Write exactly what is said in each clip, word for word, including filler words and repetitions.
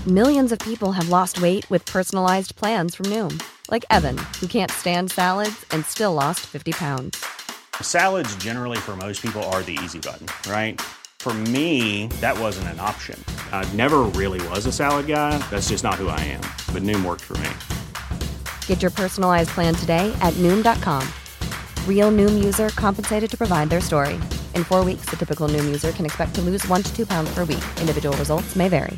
Millions of people have lost weight with personalized plans from Noom. Like Evan, who can't stand salads and still lost fifty pounds. Salads generally for most people are the easy button, right? For me, that wasn't an option. I never really was a salad guy. That's just not who I am. But Noom worked for me. Get your personalized plan today at Noom dot com. Real Noom user compensated to provide their story. In four weeks, the typical Noom user can expect to lose one to two pounds per week. Individual results may vary.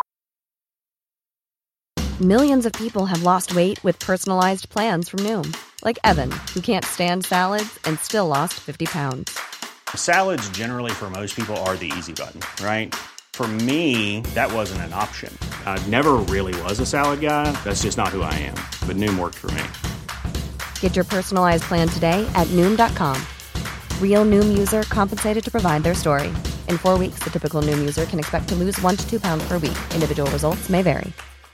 Millions of people have lost weight with personalized plans from Noom. Like Evan, who can't stand salads and still lost fifty pounds. Salads generally for most people are the easy button, right? For me, that wasn't an option. I never really was a salad guy. That's just not who I am. But Noom worked for me. Get your personalized plan today at Noom dot com. Real Noom user compensated to provide their story. In four weeks, the typical Noom user can expect to lose one to two pounds per week. Individual results may vary.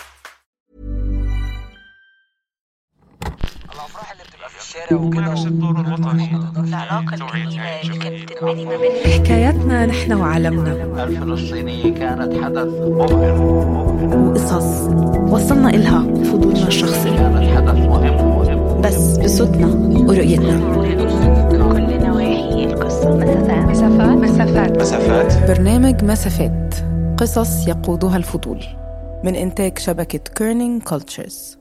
الأفراح اللي بتبقى في الشارع وممارسة الدور الوطني، العلاقة الجميلة اللي كانت تنبني ما بين حكاياتنا نحن وعالمنا. الفلسطينية كانت حدث مبهر وقصص وصلنا إلها بفضولنا الشخصي، كانت حدث مهم مهم بس بصوتنا ورؤيتنا. كل نواحي القصة. مسافات مسافات مسافات مسافات. برنامج مسافات، قصص يقودها الفضول، من إنتاج شبكة كيرنينج كولتشرز.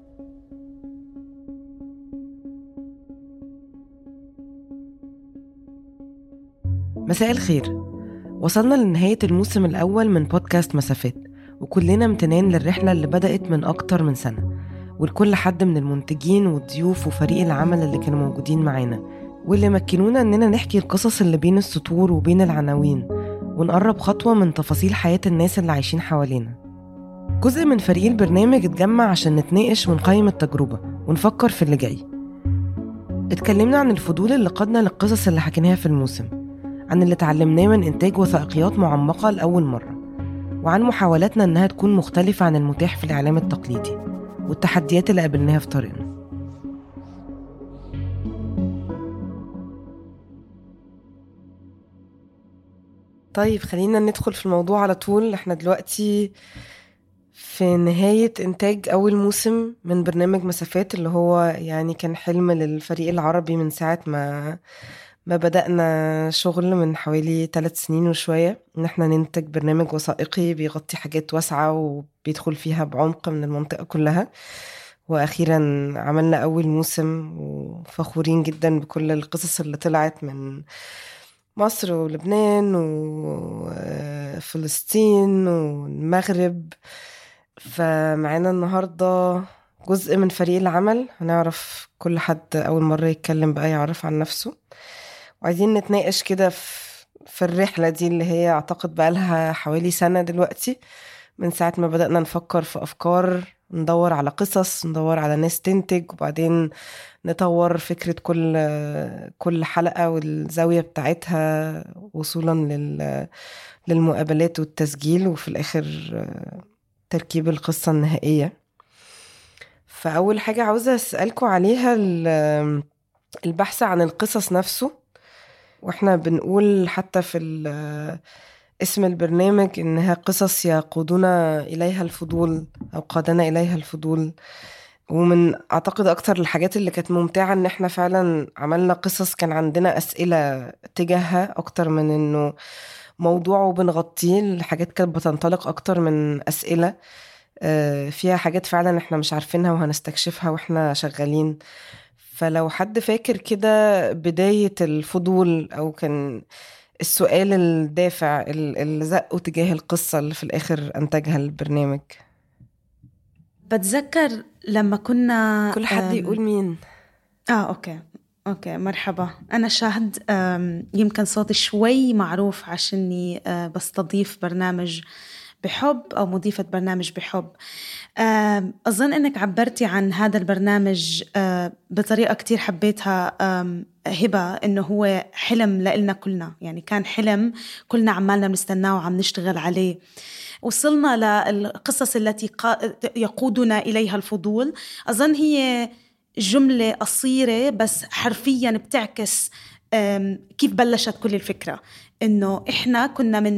مساء الخير، وصلنا لنهاية الموسم الأول من بودكاست مسافات، وكلنا امتنان للرحلة اللي بدأت من أكتر من سنة، ولكل حد من المنتجين والضيوف وفريق العمل اللي كانوا موجودين معانا، واللي مكنونا أننا نحكي القصص اللي بين السطور وبين العناوين، ونقرب خطوة من تفاصيل حياة الناس اللي عايشين حوالينا. جزء من فريق البرنامج اتجمع عشان نتناقش ونقيم التجربة ونفكر في اللي جاي. اتكلمنا عن الفضول اللي قادنا للقصص اللي حكيناها في الموسم، عن اللي تعلمناه من إنتاج وثائقيات معمقة لأول مرة، وعن محاولاتنا أنها تكون مختلفة عن المتاح في الإعلام التقليدي، والتحديات اللي قابلناها في طريقنا. طيب خلينا ندخل في الموضوع على طول. احنا دلوقتي في نهاية إنتاج أول موسم من برنامج مسافات، اللي هو يعني كان حلم للفريق العربي من ساعة ما ما بدأنا شغل من حوالي ثلاث سنين وشوية، إن احنا ننتج برنامج وثائقي بيغطي حاجات واسعة وبيدخل فيها بعمق من المنطقة كلها. وأخيرا عملنا أول موسم، وفخورين جدا بكل القصص اللي طلعت من مصر ولبنان وفلسطين والمغرب. فمعنا النهاردة جزء من فريق العمل، هنعرف كل حد أول مرة يتكلم بقى يعرف عن نفسه، وعايزين نتناقش كده في الرحلة دي اللي هي أعتقد بقى لها حوالي سنة دلوقتي، من ساعة ما بدأنا نفكر في أفكار، ندور على قصص، ندور على ناس تنتج، وبعدين نطور فكرة كل كل حلقة والزاوية بتاعتها وصولا لل للمقابلات والتسجيل، وفي الآخر تركيب القصة النهائية. فأول حاجة عاوزة أسألكم عليها البحث عن القصص نفسه. وإحنا بنقول حتى في اسم البرنامج إنها قصص يقودنا إليها الفضول أو قادنا إليها الفضول. ومن أعتقد أكتر الحاجات اللي كانت ممتعة إن إحنا فعلا عملنا قصص كان عندنا أسئلة تجاهها أكتر من إنه موضوع وبنغطيه. الحاجات كانت بتنطلق أكتر من أسئلة فيها حاجات فعلا إحنا مش عارفينها وهنستكشفها وإحنا شغالين. فلو حد فاكر كده بداية الفضول أو كان السؤال الدافع اللي زقه تجاه القصة اللي في الآخر أنتجها البرنامج. بتذكر لما كنا كل حد يقول مين. آه أوكي أوكي مرحبا، أنا شاهد. يمكن صوتي شوي معروف عشاني بستضيف برنامج بحب أو مضيفة برنامج بحب. أظن أنك عبرتي عن هذا البرنامج بطريقة كتير حبيتها هبة، إنه هو حلم لإلنا كلنا، يعني كان حلم كلنا عمالنا بنستناه وعم نشتغل عليه. وصلنا للقصص التي يقودنا إليها الفضول. أظن هي جملة قصيرة بس حرفياً بتعكس كيف بلشت كل الفكرة، إنه إحنا كنا من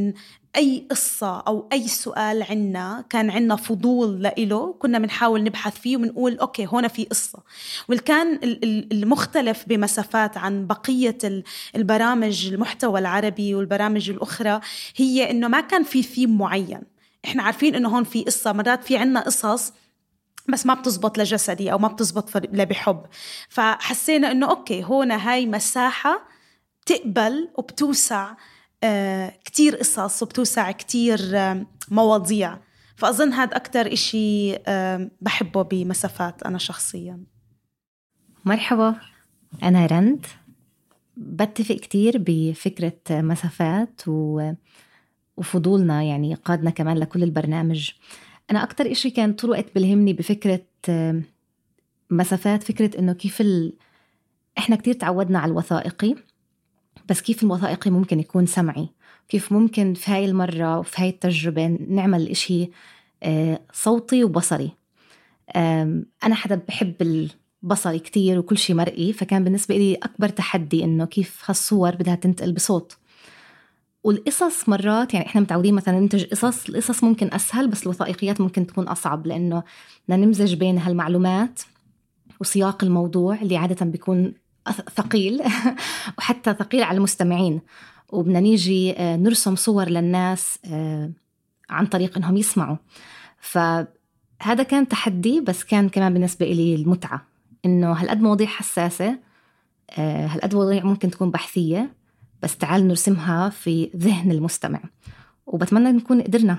أي قصة أو أي سؤال عنا كان عنا فضول لإله كنا بنحاول نبحث فيه وبنقول أوكي هنا في قصة. والكان المختلف بمسافات عن بقية البرامج المحتوى العربي والبرامج الأخرى هي إنه ما كان في ثيم معين. إحنا عارفين إنه هون في قصة، مرات في عنا قصص بس ما بتزبط لجسدي أو ما بتزبط لبحب، فحسينا إنه أوكي هنا هاي مساحة تقبل وبتوسع آه كتير قصص وبتوسع كتير آه مواضيع. فأظن هذا أكتر إشي آه بحبه بمسافات أنا شخصياً. مرحبا، أنا رند. بتفق كتير بفكرة مسافات وفضولنا يعني قادنا كمان لكل البرنامج. أنا أكتر إشي كان طول الوقت بلهمني بفكرة مسافات، فكرة إنه كيف ال... إحنا كتير تعودنا على الوثائقي، بس كيف الوثائقي ممكن يكون سمعي، كيف ممكن في هاي المرة وفي هاي التجربة نعمل إشي صوتي وبصري. أنا حدا بحب البصري كتير وكل شي مرئي، فكان بالنسبة لي أكبر تحدي إنه كيف هالصور بدها تنتقل بصوت. والقصص مرات يعني إحنا متعودين مثلا ننتج قصص، القصص ممكن أسهل، بس الوثائقيات ممكن تكون أصعب، لأنه نمزج بين هالمعلومات وسياق الموضوع اللي عادة بيكون ثقيل وحتى ثقيل على المستمعين، وبدنا نيجي نرسم صور للناس عن طريق إنهم يسمعوا. فهذا كان تحدي، بس كان كمان بالنسبة لي المتعة إنه هالقد مواضيع حساسة، هالقد مواضيع ممكن تكون بحثية، بس تعال نرسمها في ذهن المستمع، وبتمنى نكون قدرنا.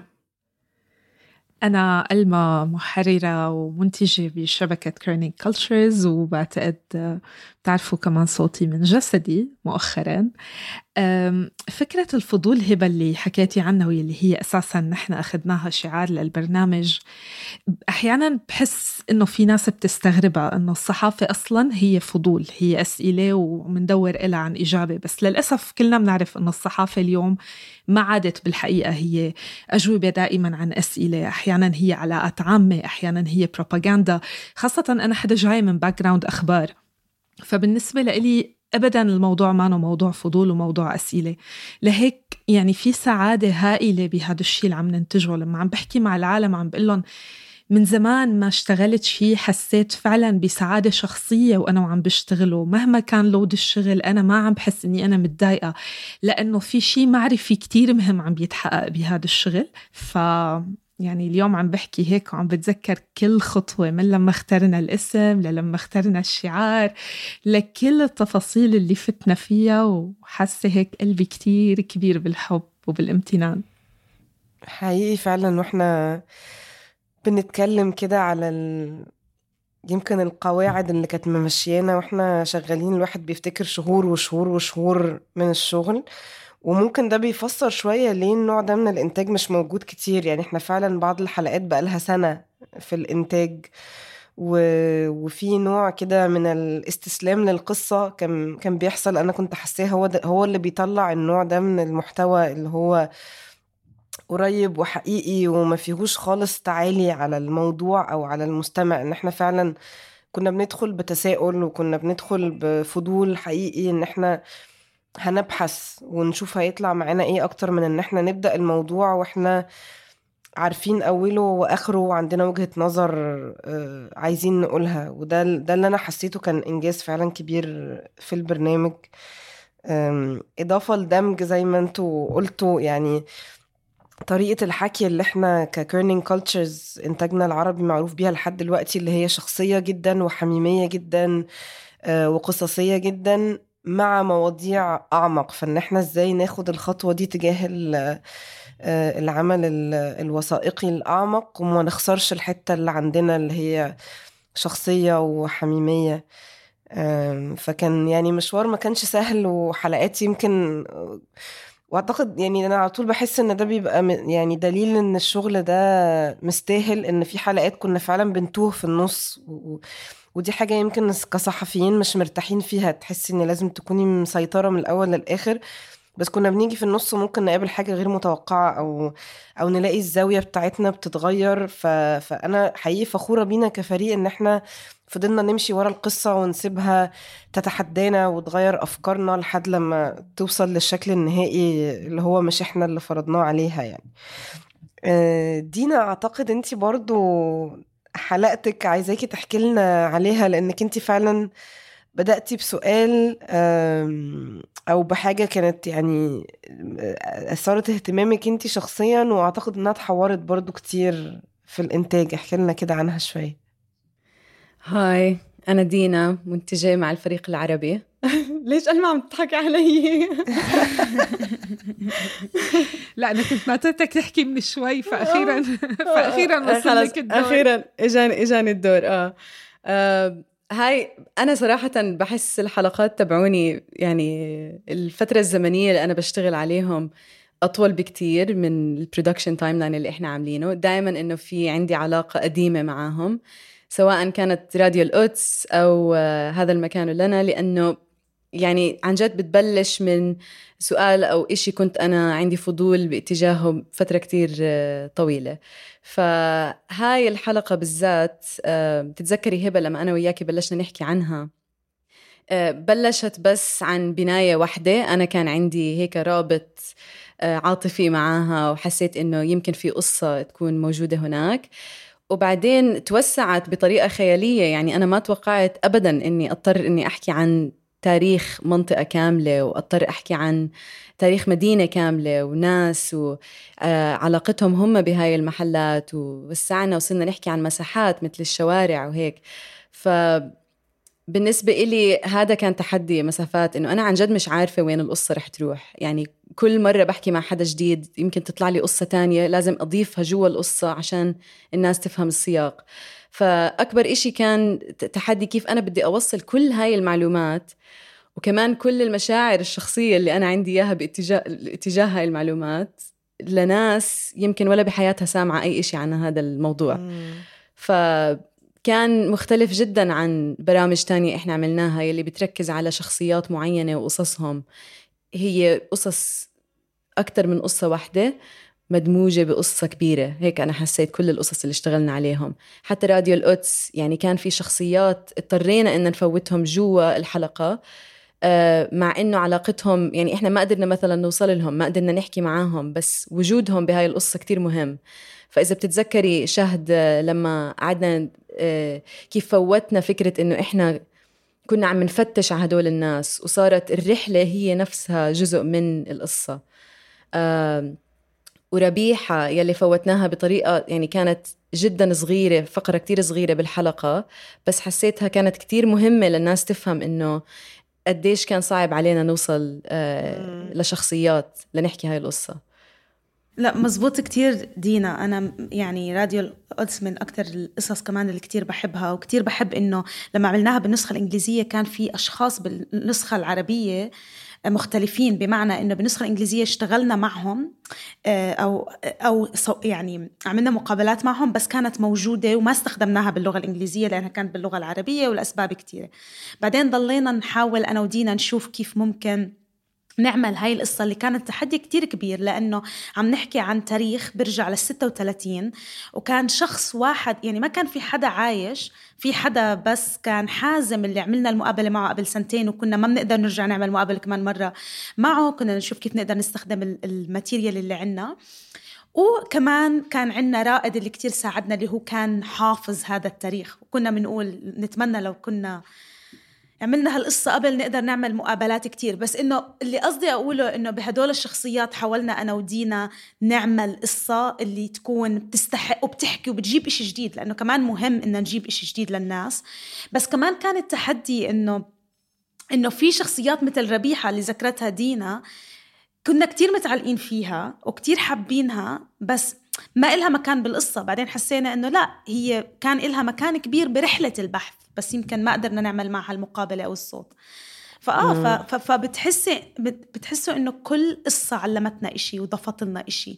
أنا ألما، محررة ومنتجة بشبكة كيرنينج كولتشرز، وبعتقد بتعرفوا كمان صوتي من جسدي مؤخراً. فكرة الفضول هبة اللي حكيتي عنها واللي هي أساساً نحن أخذناها شعار للبرنامج، أحياناً بحس إنه في ناس بتستغربها إنه الصحافة أصلاً هي فضول، هي أسئلة ومندور إلها عن إجابة. بس للأسف كلنا بنعرف إنه الصحافة اليوم ما عادت بالحقيقة هي أجوبة دائماً عن أسئلة، أحياناً هي علاقات عامة، أحياناً هي بروباغندا، خاصة أنا حدا جاي من باك جراوند أخبار. فبالنسبة لي أبداً الموضوع ما هو موضوع فضول وموضوع أسئلة. لهيك يعني في سعادة هائلة بهذا الشيء اللي عم ننتجه. لما عم بحكي مع العالم عم بقولهم من زمان ما اشتغلت شيء حسيت فعلاً بسعادة شخصية وأنا وعم بشتغله، مهما كان لود الشغل أنا ما عم بحس إني أنا متضايقة، لأنه في شيء معرفي كتير مهم عم بيتحقق بهذا الشغل. ف يعني اليوم عم بحكي هيك وعم بتذكر كل خطوة، من لما اخترنا الاسم للما اخترنا الشعار، لكل التفاصيل اللي فتنا فيها، وحاسة هيك قلبي كتير كبير بالحب وبالامتنان. حقيقي فعلا. واحنا بنتكلم كده على ال... يمكن القواعد اللي كانت ممشيانا واحنا شغالين، الواحد بيفتكر شهور وشهور وشهور من الشغل، وممكن ده بيفسر شوية ليه النوع ده من الإنتاج مش موجود كتير. يعني احنا فعلا بعض الحلقات بقالها سنة في الإنتاج، و... وفي نوع كده من الاستسلام للقصة كان كان بيحصل. أنا كنت حاساه هو ده هو اللي بيطلع النوع ده من المحتوى اللي هو قريب وحقيقي وما فيهوش خالص تعالي على الموضوع أو على المستمع. إن احنا فعلا كنا بندخل بتساؤل وكنا بندخل بفضول حقيقي، إن احنا هنبحث ونشوف هيطلع معانا ايه، اكتر من ان احنا نبدأ الموضوع واحنا عارفين اوله واخره وعندنا وجهة نظر عايزين نقولها. وده ده اللي انا حسيته كان انجاز فعلا كبير في البرنامج، اضافة لدمج زي ما انتوا قلتوا. يعني طريقة الحكي اللي احنا ككيرنينج كولتشرز انتاجنا العربي معروف بيها لحد دلوقتي، اللي هي شخصية جدا وحميمية جدا وقصصية جدا مع مواضيع أعمق. فإن احنا ازاي ناخد الخطوة دي تجاه العمل الوثائقي الأعمق وما نخسرش الحتة اللي عندنا اللي هي شخصية وحميمية. فكان يعني مشوار ما كانش سهل، وحلقات يمكن، واعتقد يعني انا على طول بحس ان ده بيبقى يعني دليل ان الشغل ده مستاهل، ان في حلقات كنا فعلا بنتوه في النص، و... ودي حاجة يمكن كصحفيين مش مرتاحين فيها، تحسي ان لازم تكوني مسيطرة من الاول للاخر. بس كنا بنيجي في النص ممكن نقابل حاجة غير متوقعة أو أو نلاقي الزاوية بتاعتنا بتتغير. ف... فأنا حقيقي فخورة بينا كفريق إن إحنا فضلنا نمشي ورا القصة ونسيبها تتحدانا وتغير أفكارنا لحد لما توصل للشكل النهائي اللي هو مش إحنا اللي فرضناه عليها يعني. دينا، أعتقد أنتي برضو حلقتك عايزاكي تحكي لنا عليها، لأنك أنتي فعلا بدأتي بسؤال أو بحاجة كانت يعني أثارت اهتمامك أنتي شخصيا، وأعتقد أنها تحورت برضو كتير في الإنتاج. احكي لنا كده عنها شوي. هاي، أنا دينا، منتجة مع الفريق العربي. ليش أنا ما عم تضحك علي؟ لا أنا كنت ناطرتك تحكي من شوي، فأخيرا فأخيرا وصل لك الدور. أخيرا إجاني إجاني الدور. آه. آه هاي أنا صراحة بحس الحلقات تبعوني يعني الفترة الزمنية اللي أنا بشتغل عليهم أطول بكتير من البرودكشن تايم لاين اللي إحنا عاملينه. دائما إنه في عندي علاقة قديمة معاهم، سواء كانت راديو القدس أو آه هذا المكان لنا، لأنه يعني عن جد بتبلش من سؤال أو إشي كنت أنا عندي فضول باتجاهه فترة كتير آه طويلة. فهاي الحلقة بالذات آه بتتذكري هبة لما أنا وياكي بلشنا نحكي عنها، آه بلشت بس عن بناية واحدة. أنا كان عندي هيك رابط آه عاطفي معاها، وحسيت إنه يمكن في قصة تكون موجودة هناك، وبعدين توسعت بطريقة خيالية. يعني أنا ما توقعت أبداً إني أضطر إني أحكي عن تاريخ منطقة كاملة، وأضطر أحكي عن تاريخ مدينة كاملة وناس وعلاقتهم هم بهاي المحلات، ووسعنا وصلنا نحكي عن مساحات مثل الشوارع وهيك. فبالنسبة إلي هذا كان تحدي مسافات، إنه أنا عن جد مش عارفة وين القصة رح تروح. يعني كل مرة بحكي مع حدا جديد يمكن تطلع لي قصة تانية لازم أضيفها جوا القصة عشان الناس تفهم السياق. فأكبر إشي كان تحدي كيف أنا بدي أوصل كل هاي المعلومات، وكمان كل المشاعر الشخصية اللي أنا عندي إياها باتجاه اتجاه هاي المعلومات لناس يمكن ولا بحياتها سامعة أي إشي عن هذا الموضوع. مم. فكان مختلف جدا عن برامج تانية إحنا عملناها يلي بتركز على شخصيات معينة وقصصهم. هي قصص أكتر من قصة واحدة مدموجة بقصة كبيرة. هيك أنا حسيت كل القصص اللي اشتغلنا عليهم. حتى راديو القدس يعني كان في شخصيات اضطرينا إن نفوتهم جوا الحلقة، مع إنه علاقتهم يعني إحنا ما قدرنا مثلا نوصل لهم، ما قدرنا نحكي معاهم، بس وجودهم بهاي القصة كتير مهم. فإذا بتتذكري شهد لما قعدنا كيف فوتنا فكرة إنه إحنا كنا عم نفتش على هدول الناس، وصارت الرحلة هي نفسها جزء من القصة. وربيحة يلي فوتناها بطريقة يعني كانت جدا صغيرة، فقرة كتير صغيرة بالحلقة، بس حسيتها كانت كتير مهمة للناس تفهم إنه قديش كان صعب علينا نوصل آه لشخصيات لنحكي هاي القصة. لا مزبوط كتير دينا. أنا يعني راديو القدس من أكتر القصص كمان اللي كتير بحبها، وكتير بحب إنه لما عملناها بالنسخة الإنجليزية كان في أشخاص بالنسخة العربية مختلفين، بمعنى إنه بالنسخة الإنجليزية اشتغلنا معهم أو أو يعني عملنا مقابلات معهم، بس كانت موجودة وما استخدمناها باللغة الإنجليزية لأنها كانت باللغة العربية والأسباب كتيرة. بعدين ضلينا نحاول أنا ودينا نشوف كيف ممكن نعمل هاي القصة اللي كانت تحدي كتير كبير، لأنه عم نحكي عن تاريخ برجع للستة وثلاثين، وكان شخص واحد يعني ما كان في حدا عايش، في حدا بس كان حازم اللي عملنا المقابلة معه قبل سنتين، وكنا ما بنقدر نرجع نعمل مقابلة كمان مرة معه. كنا نشوف كيف نقدر نستخدم الماتيريال اللي عنا. وكمان كان عنا رائد اللي كتير ساعدنا اللي هو كان حافظ هذا التاريخ. وكنا بنقول نتمنى لو كنا عملنا هالقصة قبل نقدر نعمل مقابلات كتير. بس إنه اللي قصدي أقوله إنه بهدول الشخصيات حاولنا أنا ودينا نعمل قصة اللي تكون بتستحق وبتحكي وبتجيب إشي جديد، لأنه كمان مهم إن نجيب إشي جديد للناس. بس كمان كان التحدي إنه إنه في شخصيات مثل ربيحة اللي ذكرتها دينا كنا كتير متعلقين فيها وكتير حابينها، بس ما إلها مكان بالقصة. بعدين حسينا إنه لا، هي كان إلها مكان كبير برحلة البحث، بس يمكن ما قدرنا نعمل معها المقابلة أو الصوت. فآه فبتحسي بتحسوا إنه كل قصة علمتنا إشي وضفت لنا إشي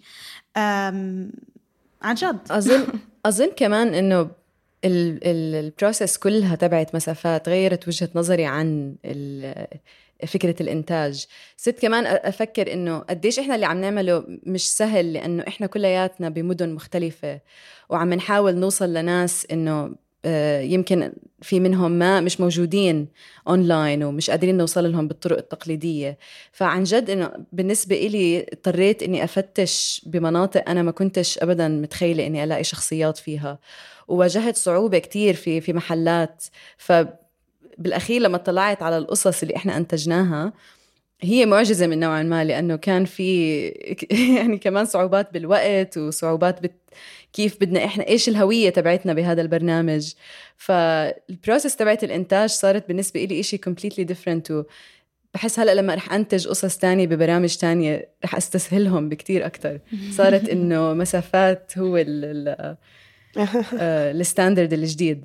عن جد. أظن أظن كمان إنه البروسيس كلها تبعت مسافات غيرت وجهة نظري عن فكرة الإنتاج. ست كمان أفكر إنه قديش إحنا اللي عم نعمله مش سهل، لأنه إحنا كلياتنا بمدن مختلفة وعم نحاول نوصل لناس إنه يمكن في منهم ما مش موجودين أونلاين ومش قادرين نوصل لهم بالطرق التقليدية. فعن جد إنه بالنسبة إلي اضطريت إني أفتش بمناطق أنا ما كنتش أبدا متخيلة إني ألاقي شخصيات فيها، وواجهت صعوبة كتير في في محلات. فبالأخير لما طلعت على القصص اللي إحنا أنتجناها هي معجزة من نوع ما، لأنه كان في يعني كمان صعوبات بالوقت وصعوبات بت... كيف بدنا إحنا إيش الهوية تبعتنا بهذا البرنامج. فالبروسيس تبعت الإنتاج صارت بالنسبة إلي إشي completely different، وبحس هلأ لما رح أنتج قصص تانية ببرامج تانية رح أستسهلهم بكتير أكتر. صارت إنه مسافات هو ال الستاندرد الجديد.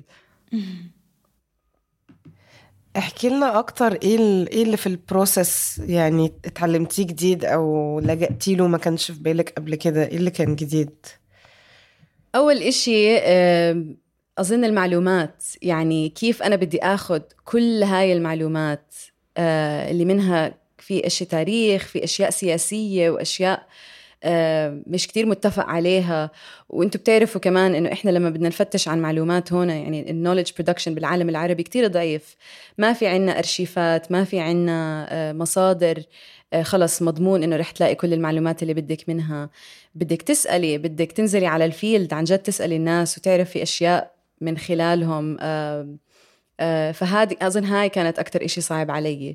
احكي لنا اكتر ايه ايه اللي في البروسيس يعني اتعلمتيه جديد او لجأتي له ما كانش في بالك قبل كده، ايه اللي كان جديد؟ اول اشي اظن المعلومات، يعني كيف انا بدي اخذ كل هاي المعلومات اللي منها في اشي تاريخ، في اشياء سياسية واشياء مش كتير متفق عليها. وانتوا بتعرفوا كمان انه احنا لما بدنا نفتش عن معلومات هنا، يعني النوليدج برودكشن بالعالم العربي كتير ضعيف، ما في عنا ارشيفات، ما في عنا مصادر خلص مضمون انه رح تلاقي كل المعلومات اللي بدك منها. بدك تسألي، بدك تنزلي على الفيلد عن جد تسألي الناس وتعرفي اشياء من خلالهم. فهذه اظن هاي كانت اكتر اشي صعب علي.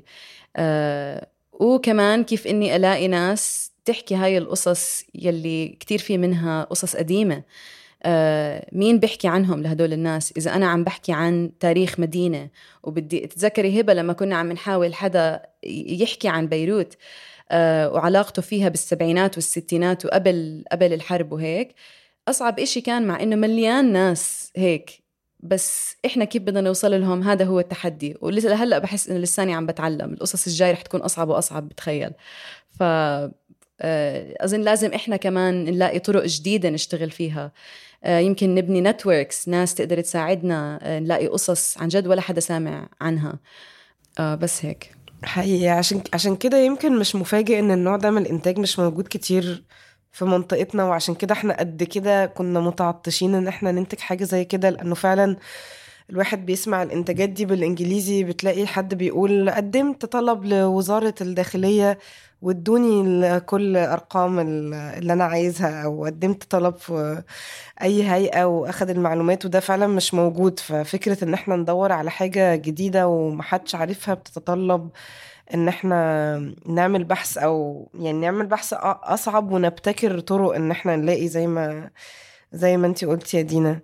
وكمان كيف اني الاقي ناس تحكي هاي القصص يلي كتير في منها قصص قديمة. آه مين بحكي عنهم لهدول الناس؟ إذا أنا عم بحكي عن تاريخ مدينة، وبدي تتذكري هبة لما كنا عم نحاول حدا يحكي عن بيروت آه وعلاقته فيها بالسبعينات والستينات وقبل قبل الحرب وهيك، أصعب إشي كان مع إنه مليان ناس هيك، بس إحنا كيف بدنا نوصل لهم؟ هذا هو التحدي. ولهلأ بحس إنه لساني عم بتعلم، القصص الجاي رح تكون أصعب وأصعب بتخيل. ف أظن لازم إحنا كمان نلاقي طرق جديدة نشتغل فيها. يمكن نبني نتوركس، ناس تقدر تساعدنا نلاقي قصص عن جد ولا حدا سامع عنها. بس هيك حقيقي. عشان عشان كده يمكن مش مفاجئ إن النوع ده من الإنتاج مش موجود كتير في منطقتنا، وعشان كده إحنا قد كده كنا متعطشين إن إحنا ننتج حاجة زي كده، لأنه فعلا الواحد بيسمع الإنتاجات دي بالإنجليزي بتلاقي حد بيقول قدمت طلب لوزارة الداخلية وادوني كل أرقام اللي أنا عايزها، أو قدمت طلب في أي هيئة وأخذ المعلومات، وده فعلا مش موجود. ففكرة إن احنا ندور على حاجة جديدة ومحدش عارفها بتتطلب إن احنا نعمل بحث، أو يعني نعمل بحث أصعب ونبتكر طرق إن احنا نلاقي زي ما زي ما انتي قلتي يا دينا.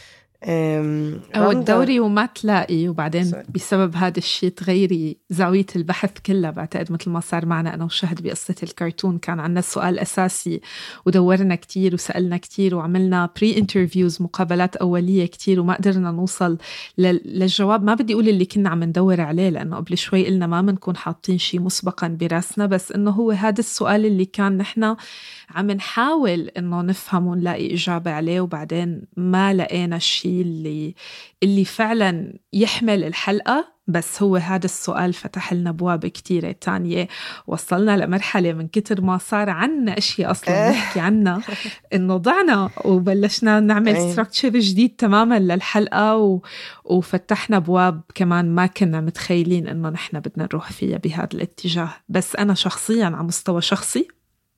أو الدوري وما تلاقي، وبعدين بسبب هذا الشيء تغيري زاوية البحث كلها. بعتقد مثل ما صار معنا أنا وشهد بقصة الكرتون، كان عنا سؤال أساسي ودورنا كتير وسألنا كتير وعملنا بري انترفيوز، مقابلات أولية كتير، وما قدرنا نوصل للجواب. ما بدي أقول اللي كنا عم ندور عليه، لأنه قبل شوي قلنا ما منكون حاطين شيء مسبقا براسنا، بس إنه هو هذا السؤال اللي كان نحنا عم نحاول إنه نفهم ونلاقي إجابة عليه، وبعدين ما لقينا الشيء اللي اللي فعلا يحمل الحلقة. بس هو هذا السؤال فتح لنا أبواب كتيرة تانية. وصلنا لمرحلة من كتر ما صار عنا أشياء أصلا نحكي عنها إنه ضعنا وبلشنا نعمل ستراكتشر جديد تماما للحلقة، و... وفتحنا أبواب كمان ما كنا متخيلين إنه نحنا بدنا نروح فيها بهذا الاتجاه. بس أنا شخصيا على مستوى شخصي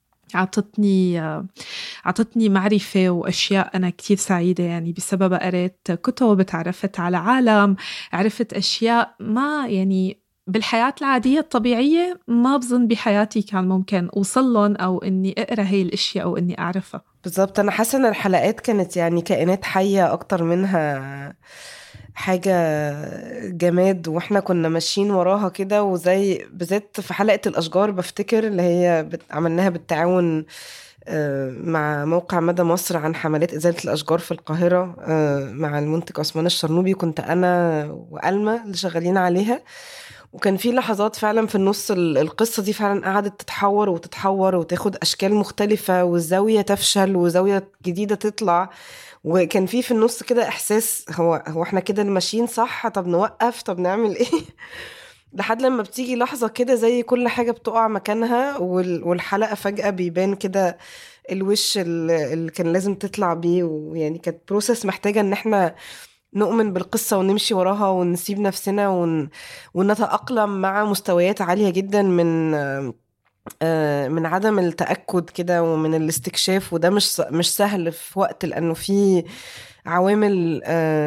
عطتني عطتني معرفة وأشياء أنا كتير سعيدة يعني بسبب قريت كتب، تعرفت على عالم، عرفت أشياء ما يعني بالحياة العادية الطبيعية ما بظن بحياتي كان ممكن أوصلهم أو إني أقرأ هاي الأشياء أو إني أعرفها. بالضبط. أنا حاسة إن الحلقات كانت يعني كائنات حية أكتر منها حاجة جماد، واحنا كنا ماشيين وراها كده. وزي بذات في حلقة الأشجار بفتكر اللي هي عملناها بالتعاون مع موقع مدى مصر عن حملات إزالة الأشجار في القاهرة مع المنتج عثمان الشرنوبي، كنت أنا وألمة اللي شغالين عليها. وكان في لحظات فعلا في النص القصة دي فعلا قعدت تتحور وتتحور وتاخد أشكال مختلفة، والزاوية تفشل وزاوية جديدة تطلع. وكان في في النص كده إحساس هو هو إحنا كده ماشيين صح، طب نوقف، طب نعمل إيه؟ لحد لما بتيجي لحظة كده زي كل حاجة بتقع مكانها، والحلقة فجأة بيبان كده الوش اللي كان لازم تطلع بيه. ويعني كانت بروسس محتاجة ان احنا نؤمن بالقصة ونمشي وراها ونسيب نفسنا ون... ونتأقلم مع مستويات عالية جدا من من عدم التأكد كده ومن الاستكشاف. وده مش مش سهل في وقت، لأنه في عوامل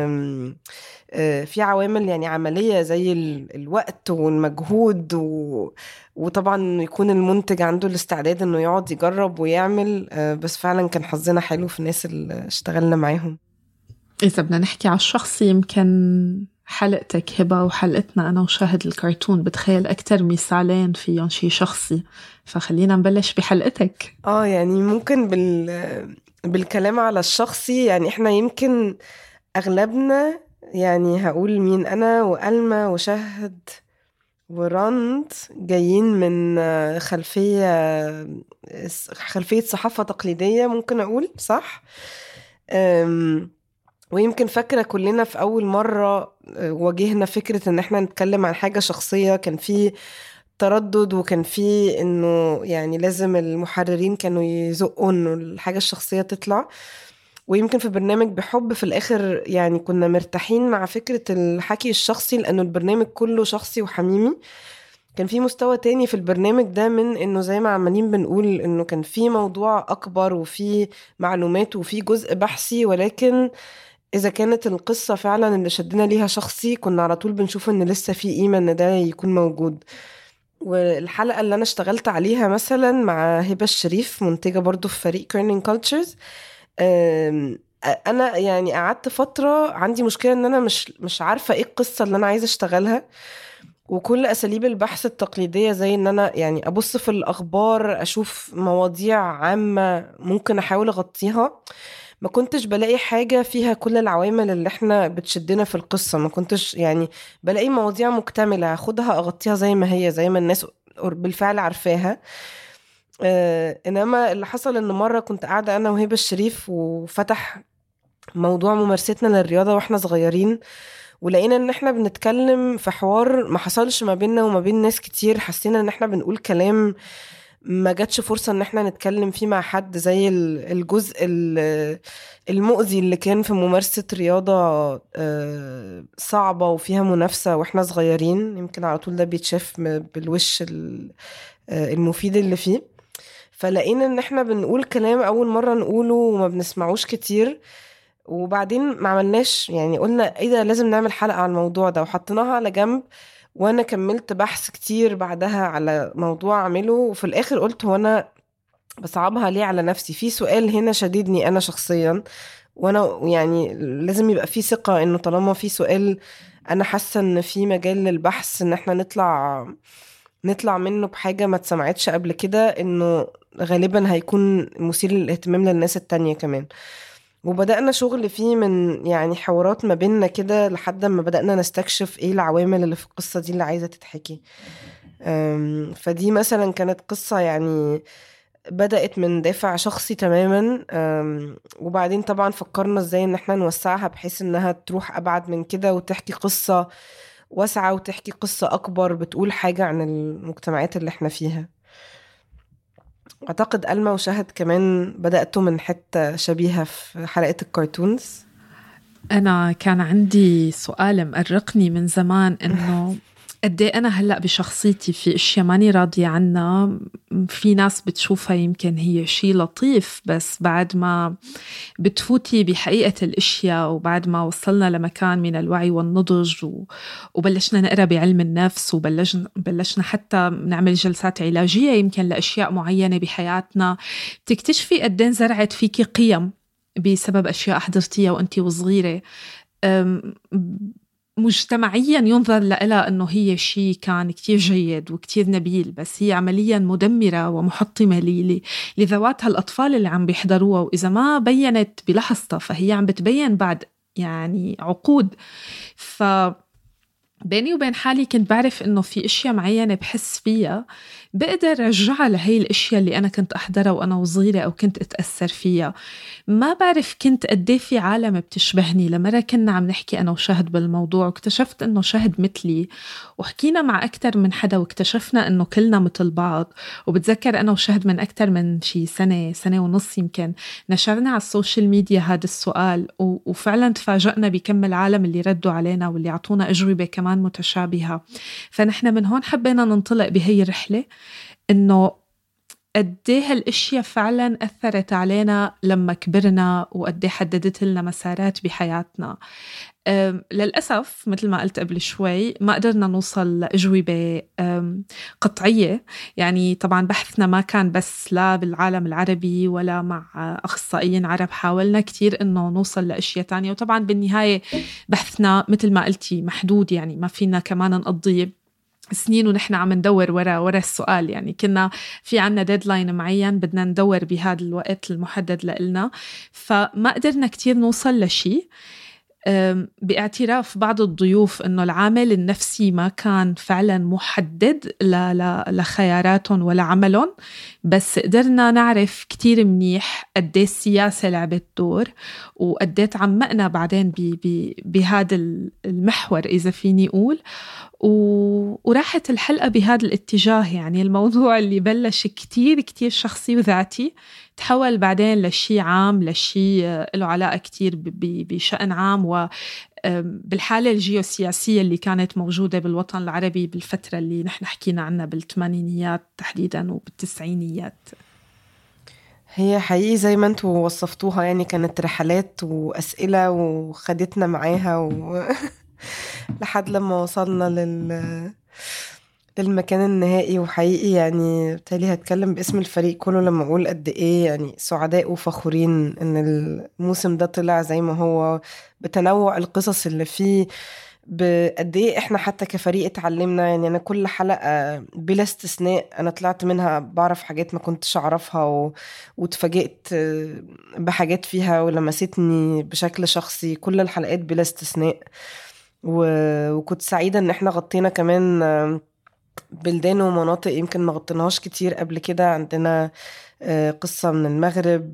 في عوامل يعني عملية زي الوقت والمجهود، و... وطبعا يكون المنتج عنده الاستعداد انه يقعد يجرب ويعمل. بس فعلا كان حظنا حلو في الناس اللي اشتغلنا معاهم. إذا بدنا نحكي على الشخصي، يمكن حلقتك هبة وحلقتنا أنا وشاهد الكرتون بتخيل أكتر مثالين فيهم شيء شخصي، فخلينا نبلش بحلقتك. آه يعني ممكن بال... بالكلام على الشخصي، يعني إحنا يمكن أغلبنا، يعني هقول مين، أنا وألما وشهد ورند جايين من خلفية خلفية صحافة تقليدية، ممكن أقول صح. أم... ويمكن فاكرة كلنا في أول مرة واجهنا فكرة إن احنا نتكلم عن حاجة شخصية كان في تردد، وكان في إنه يعني لازم المحررين كانوا يزقوا إنه الحاجة الشخصية تطلع. ويمكن في برنامج بحب في الآخر يعني كنا مرتاحين مع فكرة الحكي الشخصي، لأنه البرنامج كله شخصي وحميمي. كان في مستوى تاني في البرنامج ده من إنه زي ما عمالين بنقول إنه كان في موضوع أكبر وفي معلومات وفي جزء بحثي، ولكن إذا كانت القصة فعلا اللي شدنا ليها شخصي كنا على طول بنشوف إن لسه في قيمة إن ده يكون موجود. والحلقة اللي أنا اشتغلت عليها مثلا مع هبة الشريف، منتجة برضو في فريق كيرنينج كولتشرز، أنا يعني قعدت فترة عندي مشكلة إن أنا مش مش عارفة إيه القصة اللي أنا عايزة اشتغلها. وكل أساليب البحث التقليدية زي إن أنا يعني أبص في الأخبار أشوف مواضيع عامة ممكن أحاول أغطيها، ما كنتش بلاقي حاجة فيها كل العوامل اللي احنا بتشدنا في القصة. ما كنتش يعني بلاقي مواضيع مكتملة أخدها أغطيها زي ما هي، زي ما الناس بالفعل عارفاها. اه إنما اللي حصل إن مرة كنت قاعدة أنا وهبة الشريف وفتح موضوع ممارستنا للرياضة وإحنا صغيرين، ولقينا إن احنا بنتكلم في حوار ما حصلش ما بيننا وما بين ناس كتير. حسينا إن احنا بنقول كلام ما جاتش فرصة ان احنا نتكلم فيه مع حد، زي الجزء المؤذي اللي كان في ممارسة رياضة صعبة وفيها منافسة واحنا صغيرين. يمكن على طول ده بيتشاف بالوش المفيد اللي فيه. فلقينا ان احنا بنقول كلام اول مرة نقوله وما بنسمعوش كتير، وبعدين ما عملناش يعني قلنا ايه ده لازم نعمل حلقة على الموضوع ده، وحطيناها على جنب. وانا كملت بحث كتير بعدها على موضوع اعمله، وفي الاخر قلت هو انا بصعبها ليه على نفسي؟ في سؤال هنا شديدني انا شخصيا، وانا يعني لازم يبقى في ثقة انه طالما في سؤال انا حاسة ان في مجال للبحث ان احنا نطلع نطلع منه بحاجة ما اتسمعتش قبل كده، انه غالبا هيكون مثير للاهتمام للناس التانية كمان. وبدأنا شغل فيه من يعني حوارات ما بيننا كده لحد ما بدأنا نستكشف ايه العوامل اللي في القصة دي اللي عايزة تتحكي. فدي مثلا كانت قصة يعني بدأت من دافع شخصي تماما، وبعدين طبعا فكرنا ازاي ان احنا نوسعها بحيث انها تروح أبعد من كده وتحكي قصة واسعة وتحكي قصة أكبر بتقول حاجة عن المجتمعات اللي احنا فيها. أعتقد ألما وشهد كمان بدأتوا من حتة شبيهة في حلقة الكارتونز. أنا كان عندي سؤال مقرقني من زمان، إنه قد ايه انا هلا بشخصيتي في اشياء ماني راضيه عنها. في ناس بتشوفها يمكن هي شيء لطيف، بس بعد ما بتفوتي بحقيقه الاشياء وبعد ما وصلنا لمكان من الوعي والنضج و... وبلشنا نقرا بعلم النفس وبلشنا بلشنا حتى نعمل جلسات علاجيه يمكن لاشياء معينه بحياتنا، تكتشفي قد ايه زرعت فيكي قيم بسبب اشياء حضرتيها وانتي وصغيره. أم... مجتمعيا ينظر لها أنه هي شيء كان كتير جيد وكتير نبيل، بس هي عمليا مدمرة ومحطمة لذوات هالأطفال اللي عم بيحضروها. وإذا ما بينت بلحظتها فهي عم بتبين بعد يعني عقود. ف بيني وبين حالي كنت بعرف إنه في أشياء معينة بحس فيها بقدر رجعها لهي الأشياء اللي أنا كنت أحضرها وأنا وصغيرة أو كنت أتأثر فيها. ما بعرف كنت قديه في عالم بتشبهني. لمرة كنا عم نحكي أنا وشهد بالموضوع واكتشفت إنه شهد مثلي، وحكينا مع أكتر من حدا واكتشفنا إنه كلنا مثل بعض. وبتذكر أنا وشهد من أكتر من شي سنة سنة ونص يمكن نشرنا على السوشيال ميديا هذا السؤال، وفعلا تفاجأنا بكم العالم اللي ردوا علينا واللي عطونا أجوبة كمان متشابهة. فنحن من هون حبينا ننطلق بهي الرحلة إنه قديه هالاشياء فعلا أثرت علينا لما كبرنا وقديه حددت لنا مسارات بحياتنا. للأسف مثل ما قلت قبل شوي ما قدرنا نوصل لأجوبة قطعية. يعني طبعا بحثنا ما كان بس لا بالعالم العربي ولا مع أخصائيين عرب، حاولنا كتير إنه نوصل لأشياء تانية، وطبعا بالنهاية بحثنا مثل ما قلتي محدود. يعني ما فينا كمان نقضي سنين ونحن عم ندور ورا ورا السؤال. يعني كنا في عنا ديدلاين معين بدنا ندور بهذا الوقت المحدد لنا، فما قدرنا كتير نوصل لشي. باعتراف بعض الضيوف إنه العامل النفسي ما كان فعلا محدد لخياراتهم ولا عملهم، بس قدرنا نعرف كتير منيح قديه السياسة لعبت دور، وقديه تعمقنا بعدين بهذا المحور إذا فيني أقول. وراحت الحلقة بهذا الاتجاه. يعني الموضوع اللي بلش كتير كتير شخصي وذاتي تحول بعدين لشي عام، لشي له علاقة كتير بشأن عام وبالحالة الجيوسياسية اللي كانت موجودة بالوطن العربي بالفترة اللي نحن حكينا عنها بالثمانينيات تحديدا وبالتسعينيات. هي حقيقي زي ما انتوا وصفتوها، يعني كانت رحلات وأسئلة وخدتنا معاها و... لحد لما وصلنا لل... للمكان النهائي. وحقيقي يعني بالتالي هتكلم باسم الفريق كله لما أقول قد إيه يعني سعداء وفخورين إن الموسم ده طلع زي ما هو، بتنوع القصص اللي فيه، بقد إيه إحنا حتى كفريق اتعلمنا. يعني أنا كل حلقة بلا استثناء أنا طلعت منها بعرف حاجات ما كنتش أعرفها و... وتفاجئت بحاجات فيها ولمستني بشكل شخصي. كل الحلقات بلا استثناء. و... وكنت سعيدة إن إحنا غطينا كمان بلدان ومناطق يمكن ما غطيناهاش كتير قبل كده. عندنا قصة من المغرب.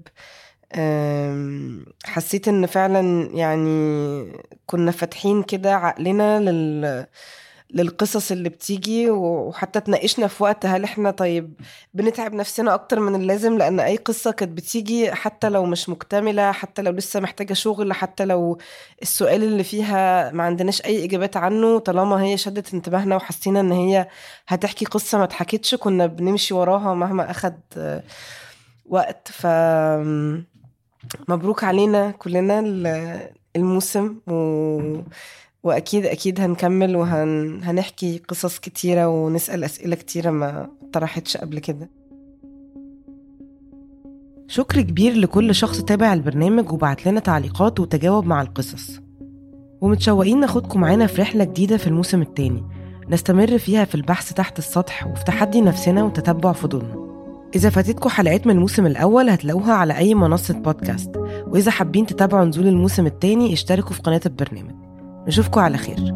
حسيت إن فعلا يعني كنا فاتحين كده عقلنا لل... للقصص اللي بتيجي، وحتى تناقشنا في وقت هل احنا طيب بنتعب نفسنا اكتر من اللازم، لان اي قصة كانت بتيجي حتى لو مش مكتملة، حتى لو لسه محتاجة شغل، حتى لو السؤال اللي فيها ما عندناش اي اجابات عنه، طالما هي شدت انتباهنا وحسينا ان هي هتحكي قصة ما اتحكتش كنا بنمشي وراها مهما اخد وقت. ف مبروك علينا كلنا الموسم، و وأكيد أكيد هنكمل وهنحكي قصص كتيرة ونسأل أسئلة كتيرة ما طرحتش قبل كده. شكر كبير لكل شخص تابع البرنامج وبعت لنا تعليقات وتجاوب مع القصص، ومتشوقين ناخدكم معانا في رحلة جديدة في الموسم الثاني نستمر فيها في البحث تحت السطح وفي تحدي نفسنا وتتبع فضولنا. إذا فاتتكم حلقات من الموسم الأول هتلاقوها على أي منصة بودكاست، وإذا حابين تتابعوا نزول الموسم الثاني اشتركوا في قناة البرنامج. نشوفكم على خير.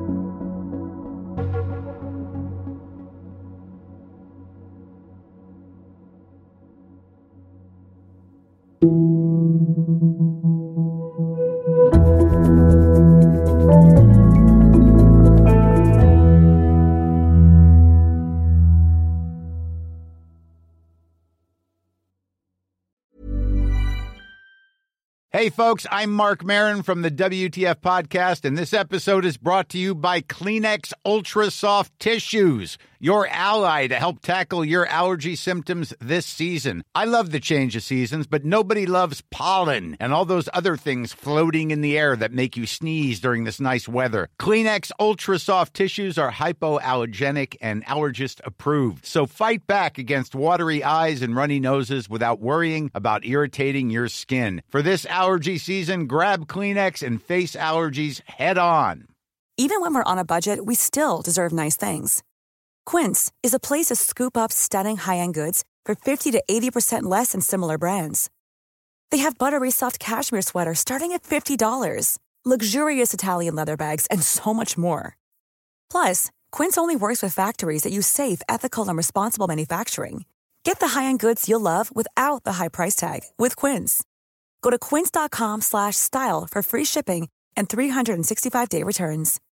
Hey, folks, I'm Mark Maron from the W T F Podcast, and this episode is brought to you by Kleenex Ultra Soft Tissues, your ally to help tackle your allergy symptoms this season. I love the change of seasons, but nobody loves pollen and all those other things floating in the air that make you sneeze during this nice weather. Kleenex Ultra Soft Tissues are hypoallergenic and allergist approved, so fight back against watery eyes and runny noses without worrying about irritating your skin. For this allergy season, grab Kleenex and face allergies head on. Even when we're on a budget, we still deserve nice things. Quince is a place to scoop up stunning high-end goods for fifty to eighty percent less than similar brands. They have buttery soft cashmere sweaters starting at fifty dollars, luxurious Italian leather bags, and so much more. Plus, Quince only works with factories that use safe, ethical, and responsible manufacturing. Get the high-end goods you'll love without the high price tag with Quince. Go to quince dot com slash style for free shipping and three sixty-five day returns.